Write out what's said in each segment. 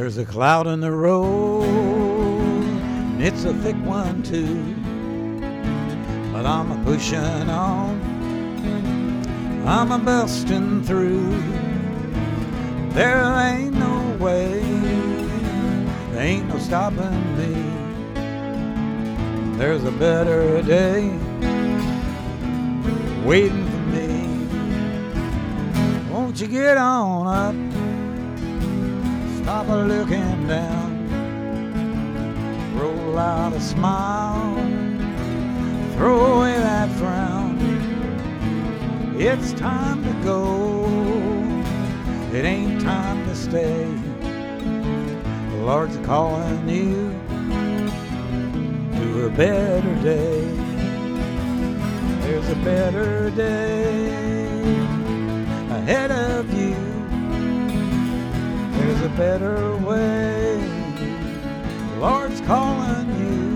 There's a cloud in the road, and it's a thick one too. But I'm a pushing on, I'm a busting through. There ain't no way, there ain't no stopping me. There's a better day waiting for me. Won't you get on up, stop looking down, roll out a smile, throw away that frown. It's time to go, it ain't time to stay. The Lord's calling you to a better day. There's a better day ahead of you. There's a better way, the Lord's calling you.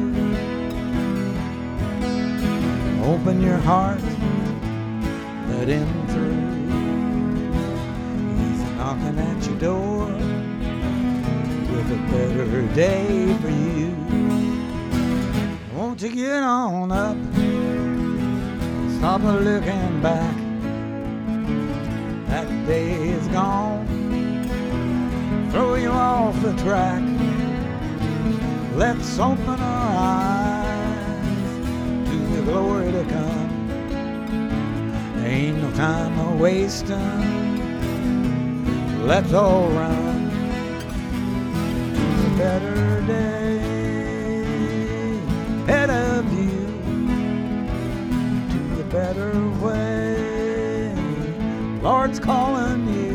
Open your heart, let Him through. He's knocking at your door with a better day for you. Won't you get on up, stop looking back. That day is gone, throw you off the track. Let's open our eyes to the glory to come. Ain't no time a wasting, let's all run to a better day ahead of you, to the better way. Lord's calling you.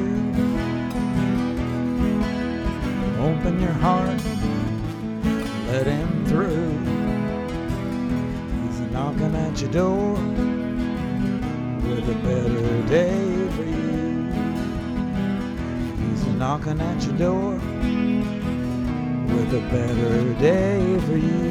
Open your heart, let Him through. He's knocking at your door with a better day for you. He's knocking at your door with a better day for you.